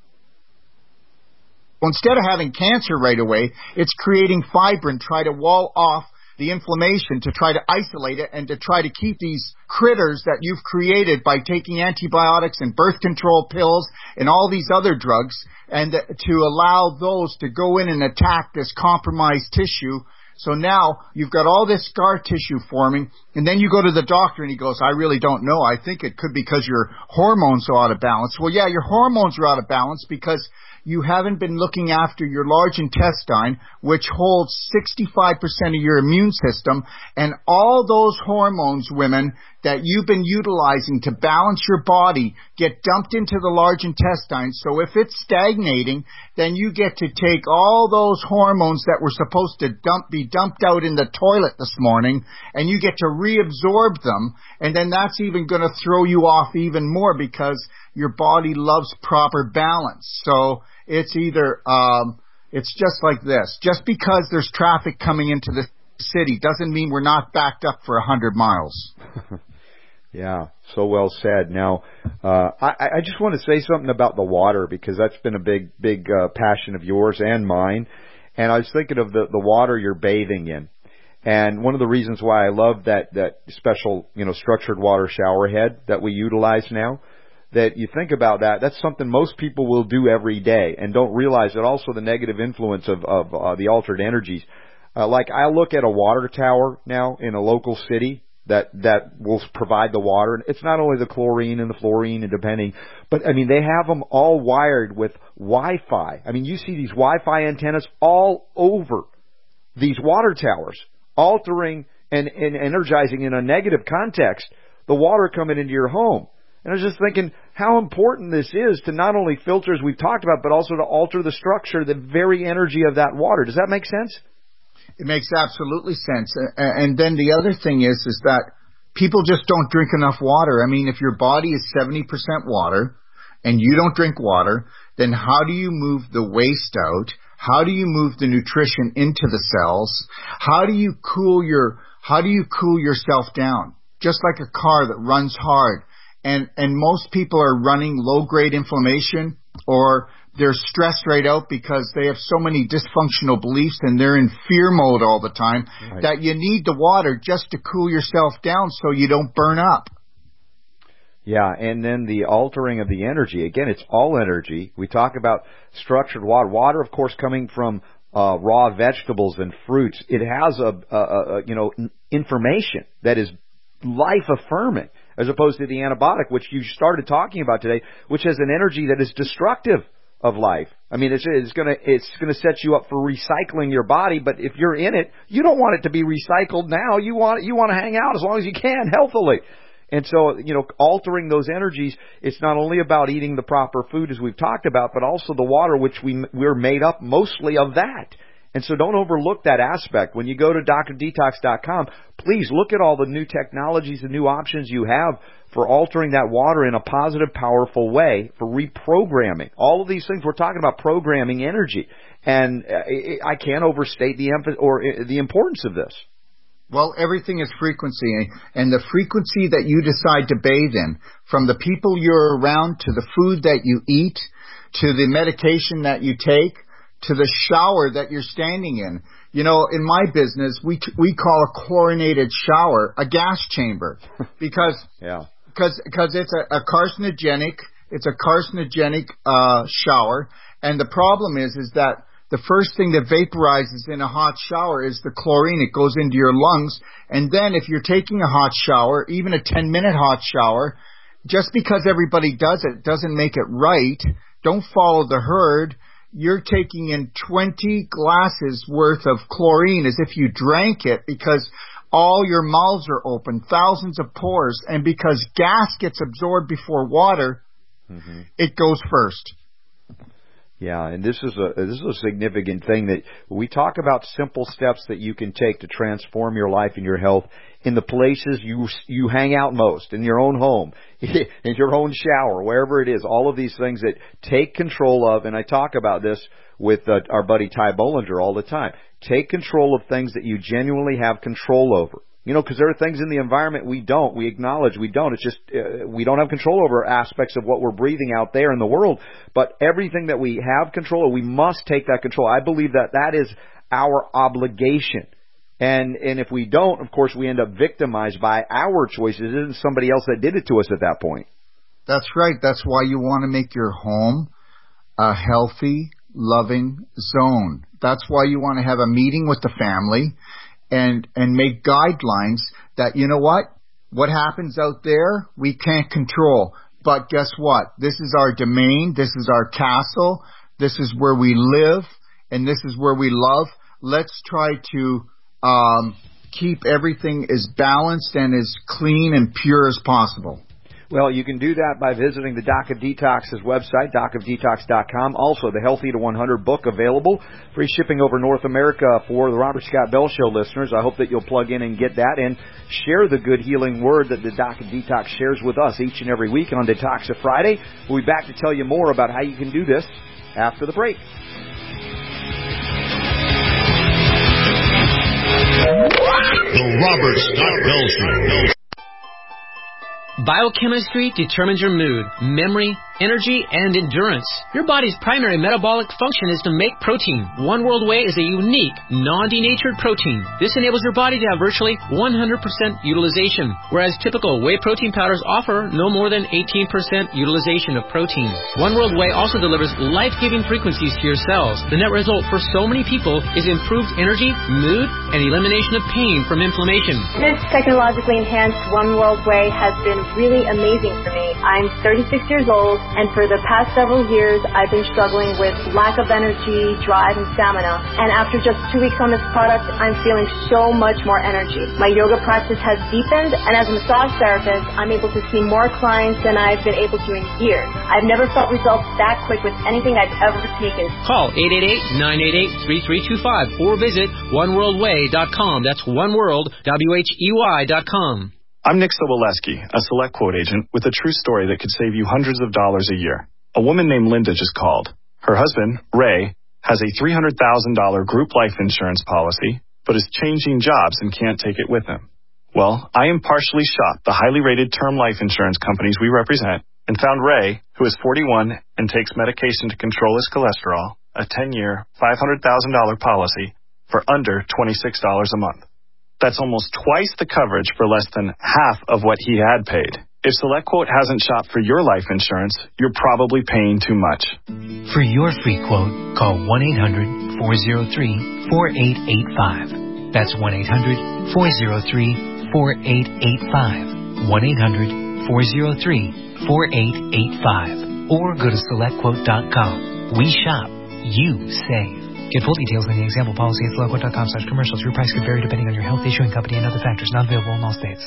instead of having cancer right away, it's creating fibrin, try to wall off the inflammation, to try to isolate it, and to try to keep these critters that you've created by taking antibiotics and birth control pills and all these other drugs, and to allow those to go in and attack this compromised tissue. So now you've got all this scar tissue forming, and then you go to the doctor and he goes, I really don't know. I think it could be because your hormones are out of balance. Well, yeah, your hormones are out of balance because you haven't been looking after your large intestine, which holds sixty-five percent of your immune system, and all those hormones, women, that you've been utilizing to balance your body get dumped into the large intestine. So if it's stagnating, then you get to take all those hormones that were supposed to dump, be dumped out in the toilet this morning, and you get to reabsorb them, and then that's even going to throw you off even more because your body loves proper balance. So it's either, um, it's just like this. Just because there's traffic coming into the city doesn't mean we're not backed up for a hundred miles. Yeah, so well said. Now, uh, I, I just want to say something about the water because that's been a big, big uh, passion of yours and mine. And I was thinking of the, the water you're bathing in. And one of the reasons why I love that, that special, you know, structured water shower head that we utilize now, that you think about that, that's something most people will do every day and don't realize that also the negative influence of, of uh, the altered energies. Uh, like I look at a water tower now in a local city that, that will provide the water. It's not only the chlorine and the fluorine and depending, but I mean, they have them all wired with Wi-Fi. I mean, you see these Wi-Fi antennas all over these water towers, altering and, and energizing in a negative context the water coming into your home. And I was just thinking how important this is to not only filter, as we've talked about, but also to alter the structure, the very energy of that water. Does that make sense? It makes absolutely sense. And then the other thing is, is that people just don't drink enough water. I mean, if your body is seventy percent water and you don't drink water, then how do you move the waste out? How do you move the nutrition into the cells? How do you cool your, how do you cool yourself down? Just like a car that runs hard. And, and most people are running low-grade inflammation, or they're stressed right out because they have so many dysfunctional beliefs and they're in fear mode all the time, right, that you need the water just to cool yourself down so you don't burn up. Yeah, and then the altering of the energy. Again, it's all energy. We talk about structured water. Water, of course, coming from uh, raw vegetables and fruits. It has a, a, a you know information that is life-affirming, as opposed to the antibiotic, which you started talking about today, which has an energy that is destructive of life. I mean, it's, it's gonna, it's gonna set you up for recycling your body, but if you're in it, you don't want it to be recycled now. You want, you want to hang out as long as you can, healthily. And so, you know, altering those energies, it's not only about eating the proper food as we've talked about, but also the water, which we, we're made up mostly of that. And so don't overlook that aspect. When you go to D R detox dot com, please look at all the new technologies, the new options you have for altering that water in a positive, powerful way, for reprogramming. All of these things, we're talking about programming energy. And I can't overstate the emphasis or the importance of this. Well, everything is frequency, and the frequency that you decide to bathe in, from the people you're around to the food that you eat to the medication that you take, to the shower that you're standing in. You know, in my business, we we call a chlorinated shower a gas chamber because yeah. cause, cause it's a, a carcinogenic, it's a carcinogenic uh, shower. And the problem is, is that the first thing that vaporizes in a hot shower is the chlorine. It goes into your lungs. And then if you're taking a hot shower, even a ten minute hot shower, just because everybody does it doesn't make it right. Don't follow the herd. You're taking in twenty glasses worth of chlorine as if you drank it, because all your mouths are open, thousands of pores, and because gas gets absorbed before water, mm-hmm. it goes first. Yeah, and this is a this is a significant thing that we talk about, simple steps that you can take to transform your life and your health in the places you you hang out most, in your own home, in your own shower, wherever it is. All of these things that take control of, and I talk about this with uh, our buddy Ty Bollinger all the time. Take control of things that you genuinely have control over. You know, because there are things in the environment we don't. We acknowledge we don't. It's just uh, we don't have control over aspects of what we're breathing out there in the world. But everything that we have control of, we must take that control. I believe that that is our obligation. And and if we don't, of course, we end up victimized by our choices. It isn't somebody else that did it to us at that point. That's right. That's why you want to make your home a healthy, loving zone. That's why you want to have a meeting with the family and and make guidelines that, you know what, what happens out there, we can't control. But guess what? This is our domain. This is our castle. This is where we live, and this is where we love. Let's try to um, keep everything as balanced and as clean and pure as possible. Well, you can do that by visiting the Doc of Detox's website, doc of detox dot com. Also, the Healthy to one hundred book available. Free shipping over North America for the Robert Scott Bell Show listeners. I hope that you'll plug in and get that and share the good healing word that the Doc of Detox shares with us each and every week on Detox Friday. We'll be back to tell you more about how you can do this after the break. The Robert Scott Bell Show. Biochemistry determines your mood, memory, energy, and endurance. Your body's primary metabolic function is to make protein. One World Whey is a unique, non-denatured protein. This enables your body to have virtually one hundred percent utilization, whereas typical whey protein powders offer no more than eighteen percent utilization of protein. One World Whey also delivers life-giving frequencies to your cells. The net result for so many people is improved energy, mood, and elimination of pain from inflammation. This technologically enhanced One World Whey has been really amazing for me. I'm thirty-six years old, and for the past several years, I've been struggling with lack of energy, drive, and stamina. And after just two weeks on this product, I'm feeling so much more energy. My yoga practice has deepened, and as a massage therapist, I'm able to see more clients than I've been able to in years. I've never felt results that quick with anything I've ever taken. Call eight eight eight, nine eight eight, three three two five or visit one world way dot com. That's oneworld, W H E Y dot com. I'm Nick Soboleski, a Select Quote agent with a true story that could save you hundreds of dollars a year. A woman named Linda just called. Her husband, Ray, has a three hundred thousand dollars group life insurance policy, but is changing jobs and can't take it with him. Well, I impartially shopped the highly rated term life insurance companies we represent and found Ray, who is forty-one and takes medication to control his cholesterol, a ten-year, five hundred thousand dollars policy for under twenty-six dollars a month. That's almost twice the coverage for less than half of what he had paid. If SelectQuote hasn't shopped for your life insurance, you're probably paying too much. For your free quote, call one eight hundred, four oh three, four eight eight five. That's one eight hundred, four oh three, four eight eight five. one eight hundred, four oh three, four eight eight five. Or go to select quote dot com. We shop. You save. Get full details in the example policy at select quote dot com slash commercials. Your price could vary depending on your health, issuing company, and other factors. Not available in all states.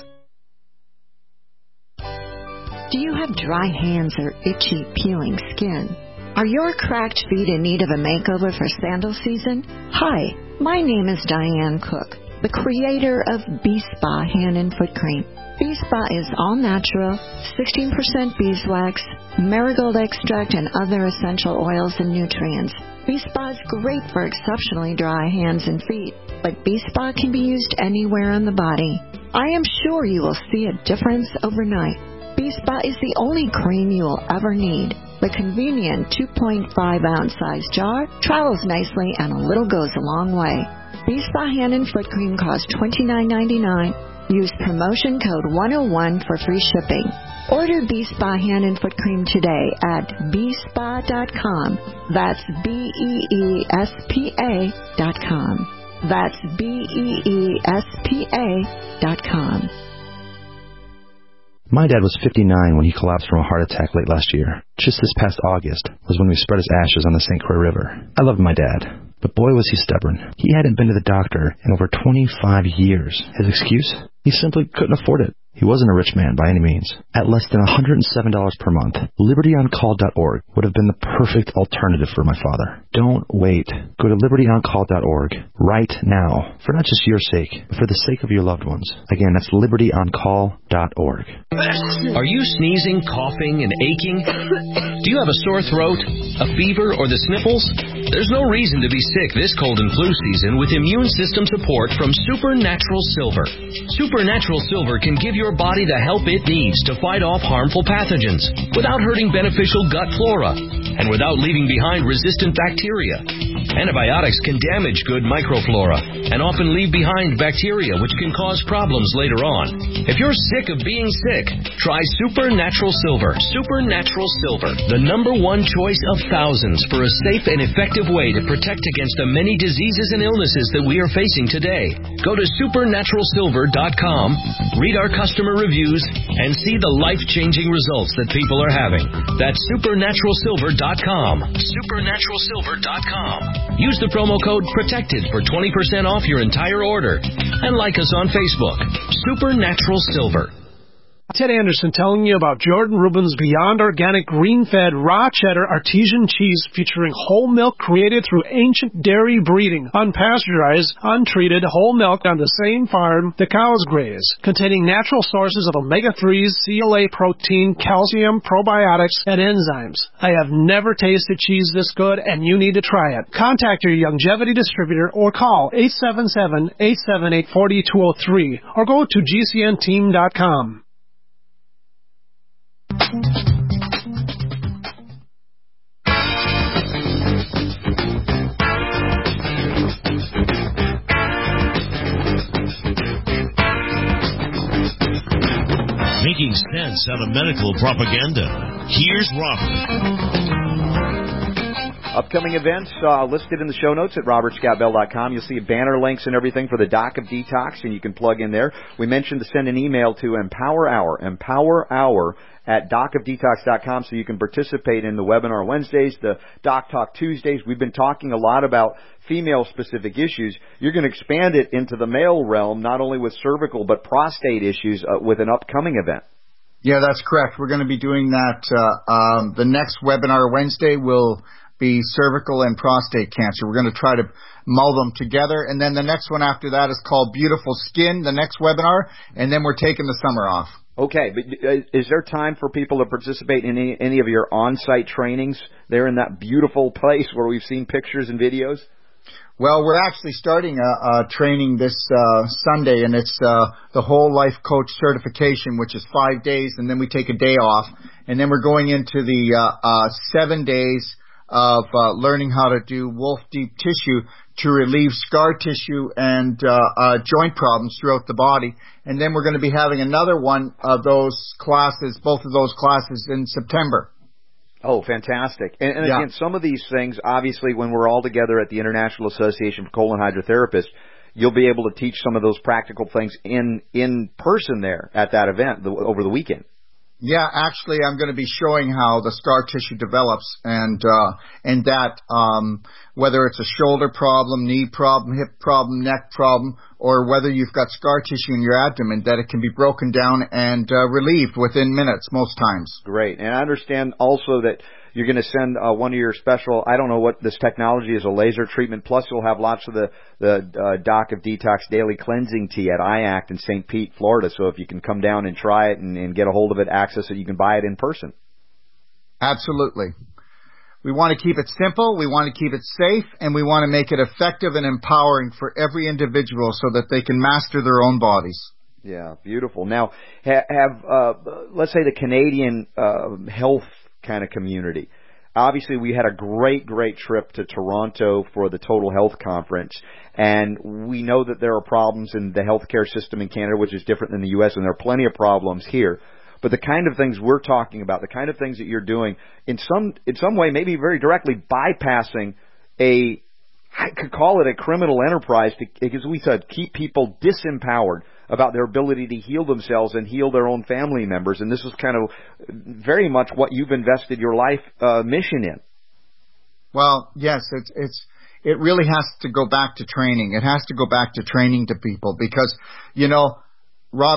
Do you have dry hands or itchy, peeling skin? Are your cracked feet in need of a makeover for sandal season? Hi, my name is Diane Cook, the creator of B-Spa Hand and Foot Cream. B-Spa is all natural, sixteen percent beeswax, marigold extract, and other essential oils and nutrients. B-Spa is great for exceptionally dry hands and feet, but B-Spa can be used anywhere on the body. I am sure you will see a difference overnight. B-Spa is the only cream you will ever need. The convenient two point five ounce size jar travels nicely, and a little goes a long way. B-Spa Hand and Foot Cream costs twenty-nine ninety-nine. Use promotion code one oh one for free shipping. Order B-Spa Hand and Foot Cream today at b spa dot com. That's B E E S P A dot com. That's B E E S P A dot com. My dad was fifty-nine when he collapsed from a heart attack late last year. Just this past August was when we spread his ashes on the Saint Croix River. I loved my dad, but boy was he stubborn. He hadn't been to the doctor in over twenty-five years. His excuse? He simply couldn't afford it. He wasn't a rich man by any means. At less than one hundred seven dollars per month, liberty on call dot org would have been the perfect alternative for my father. Don't wait. Go to liberty on call dot org right now, for not just your sake, but for the sake of your loved ones. Again, that's liberty on call dot org. Are you sneezing, coughing, and aching? Do you have a sore throat, a fever, or the sniffles? There's no reason to be sick this cold and flu season with immune system support from Supernatural Silver. Supernatural Silver can give your body the help it needs to fight off harmful pathogens without hurting beneficial gut flora and without leaving behind resistant bacteria. Antibiotics can damage good microflora and often leave behind bacteria which can cause problems later on. If you're sick of being sick, try Supernatural Silver. Supernatural Silver, the number one choice of thousands for a safe and effective way to protect against the many diseases and illnesses that we are facing today. Go to supernatural silver dot com, read our customer reviews, and see the life-changing results that people are having. That's supernatural silver dot com. supernatural silver dot com. Use the promo code PROTECTED for twenty percent off your entire order. And like us on Facebook. Supernatural Silver. Ted Anderson telling you about Jordan Rubin's Beyond Organic Green-Fed Raw Cheddar Artesian Cheese featuring whole milk created through ancient dairy breeding, unpasteurized, untreated whole milk on the same farm the cows graze, containing natural sources of omega threes, C L A protein, calcium, probiotics, and enzymes. I have never tasted cheese this good, and you need to try it. Contact your Youngevity distributor or call eight seven seven, eight seven eight, four two zero three or go to G C N team dot com. Making sense out of medical propaganda. Here's Robert. Upcoming events uh, listed in the show notes at robert scott bell dot com. You'll see banner links and everything for the Doc of Detox, and you can plug in there. We mentioned to send an email to Empower Hour, Empower Hour at doc of detox dot com, so you can participate in the webinar Wednesdays, the Doc Talk Tuesdays. We've been talking a lot about female-specific issues. You're going to expand it into the male realm, not only with cervical but prostate issues uh, with an upcoming event. Yeah, that's correct. We're going to be doing that. Uh, um, the next webinar Wednesday will be cervical and prostate cancer. We're going to try to mull them together. And then the next one after that is called Beautiful Skin, the next webinar. And then we're taking the summer off. Okay, but is there time for people to participate in any, any of your on-site trainings there in that beautiful place where we've seen pictures and videos? Well, we're actually starting a, a training this uh, Sunday, and it's uh, the Whole Life Coach Certification, which is five days, and then we take a day off. And then we're going into the uh, uh, seven days of uh, learning how to do Wolf Deep Tissue to relieve scar tissue and uh, uh, joint problems throughout the body. And then we're going to be having another one of those classes, both of those classes in September. Oh, fantastic. And, and yeah. again, some of these things, obviously, when we're all together at the International Association for Colon Hydrotherapists, you'll be able to teach some of those practical things in, in person there at that event the, over the weekend. Yeah, actually, I'm going to be showing how the scar tissue develops, and uh, and that um, whether it's a shoulder problem, knee problem, hip problem, neck problem, or whether you've got scar tissue in your abdomen, that it can be broken down and uh, relieved within minutes most times. Great. And I understand also that you're going to send uh, one of your special, I don't know what this technology is, a laser treatment, plus you'll have lots of the, the uh, Doc of Detox Daily Cleansing Tea at I A C T in Saint Pete, Florida. So if you can come down and try it and, and get a hold of it, access it, you can buy it in person. Absolutely. We want to keep it simple, we want to keep it safe, and we want to make it effective and empowering for every individual so that they can master their own bodies. Yeah, beautiful. Now, ha- have, uh, let's say the Canadian uh, health kind of community. Obviously, we had a great, great trip to Toronto for the Total Health Conference, and we know that there are problems in the healthcare system in Canada, which is different than the U S, and there are plenty of problems here. But the kind of things we're talking about, the kind of things that you're doing, in some in some way, maybe very directly bypassing a, I could call it a criminal enterprise, to, because we said keep people disempowered about their ability to heal themselves and heal their own family members. And this is kind of very much what you've invested your life uh, mission in. Well, yes, it's it's it really has to go back to training. It has to go back to training to people because, you know, Robert,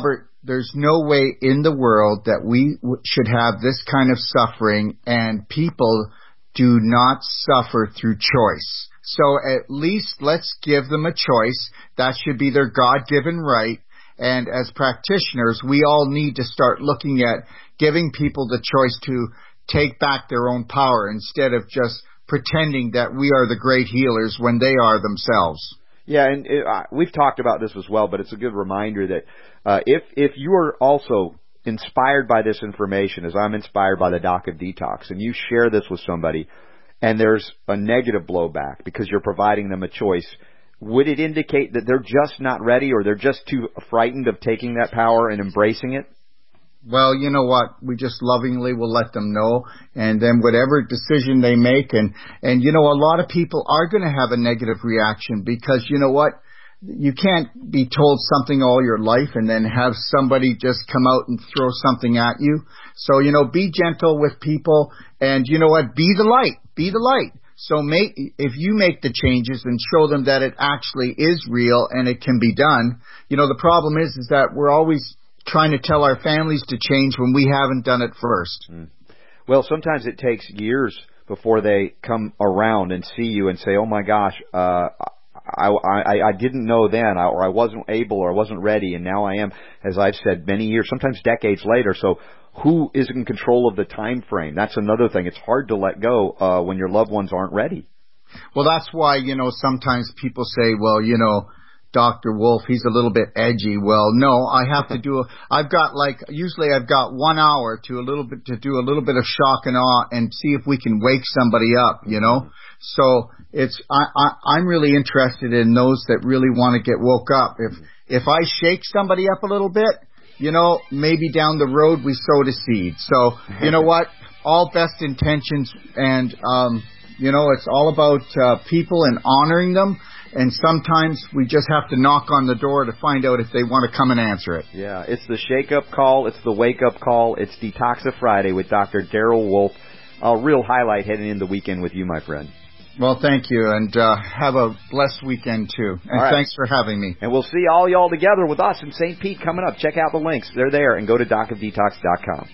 there's no way in the world that we w- should have this kind of suffering, and people do not suffer through choice. So at least let's give them a choice. That should be their God-given right. And as practitioners, we all need to start looking at giving people the choice to take back their own power instead of just pretending that we are the great healers when they are themselves. Yeah, and it, uh, we've talked about this as well, but it's a good reminder that uh, if if you are also inspired by this information, as I'm inspired by the Doc of Detox, and you share this with somebody, and there's a negative blowback because you're providing them a choice, would it indicate that they're just not ready, or they're just too frightened of taking that power and embracing it? Well, you know what? We just lovingly will let them know, and then whatever decision they make, and, and you know, a lot of people are going to have a negative reaction because, you know what? You can't be told something all your life and then have somebody just come out and throw something at you. So, you know, be gentle with people, and you know what? Be the light. Be the light. So make, if you make the changes and show them that it actually is real and it can be done, you know, the problem is, is that we're always trying to tell our families to change when we haven't done it first. Mm. Well, sometimes it takes years before they come around and see you and say, oh my gosh, uh, I, I, I didn't know then, or I wasn't able, or I wasn't ready, and now I am, as I've said, many years, sometimes decades later. So who is in control of the time frame? That's another thing. It's hard to let go uh, when your loved ones aren't ready. Well, that's why, you know, sometimes people say, well, you know, Doctor Wolf, he's a little bit edgy. Well, no, I have to do, a, I've got like, usually I've got one hour to a little bit, to do a little bit of shock and awe and see if we can wake somebody up, you know? So it's, I, I, I'm really interested in those that really want to get woke up. If, if I shake somebody up a little bit, you know, maybe down the road we sowed a seed. So, you know what? All best intentions, and, um, you know, it's all about uh, people and honoring them. And sometimes we just have to knock on the door to find out if they want to come and answer it. Yeah, it's the shake-up call. It's the wake-up call. It's Detoxa Friday with Doctor Darrell Wolf. A real highlight heading into the weekend with you, my friend. Well, thank you, and uh, have a blessed weekend, too. And right. Thanks for having me. And we'll see all y'all together with us in Saint Pete coming up. Check out the links. They're there, and go to doc of detox dot com.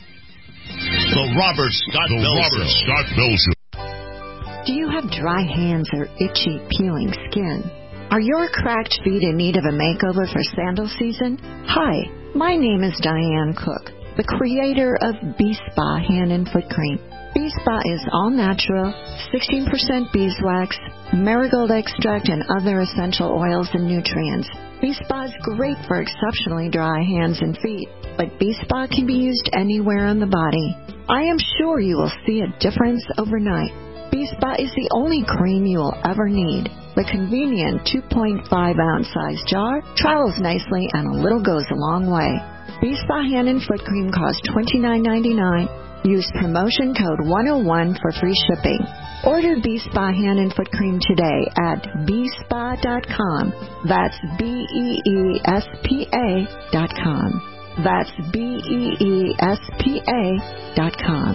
The Robert Scott the Bell Robert Show. Scott Bell Show. Do you have dry hands or itchy, peeling skin? Are your cracked feet in need of a makeover for sandal season? Hi, my name is Diane Cook, the creator of B-Spa Hand and Foot Cream. B-Spa is all natural, sixteen percent beeswax, marigold extract, and other essential oils and nutrients. B-Spa is great for exceptionally dry hands and feet, but B-Spa can be used anywhere on the body. I am sure you will see a difference overnight. B-Spa is the only cream you will ever need. The convenient two point five ounce size jar travels nicely, and a little goes a long way. B-Spa Hand and Foot Cream costs twenty-nine ninety-nine. Use promotion code one oh one for free shipping. Order B-Spa Hand and Foot Cream today at b spa dot com. That's B E E S P A dot com. That's B E E S P A dot com.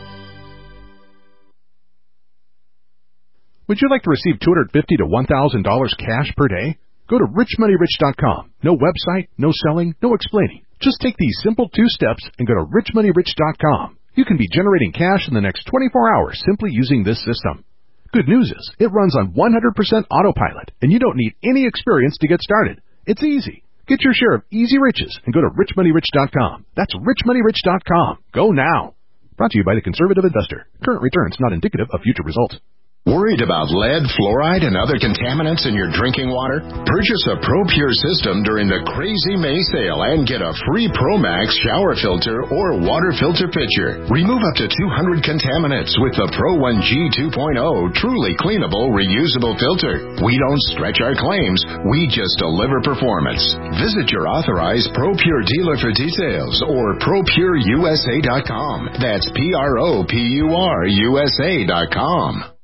Would you like to receive two hundred fifty dollars to one thousand dollars cash per day? Go to rich money rich dot com. No website, no selling, no explaining. Just take these simple two steps and go to rich money rich dot com. You can be generating cash in the next twenty-four hours simply using this system. Good news is, it runs on one hundred percent autopilot, and you don't need any experience to get started. It's easy. Get your share of easy riches and go to rich money rich dot com. That's rich money rich dot com. Go now. Brought to you by the Conservative Investor. Current returns not indicative of future results. Worried about lead, fluoride, and other contaminants in your drinking water? Purchase a ProPure system during the Crazy May sale and get a free ProMax shower filter or water filter pitcher. Remove up to two hundred contaminants with the Pro one G two point oh truly cleanable, reusable filter. We don't stretch our claims, we just deliver performance. Visit your authorized ProPure dealer for details or pro pure u s a dot com. That's P R O P U R U S A dot com.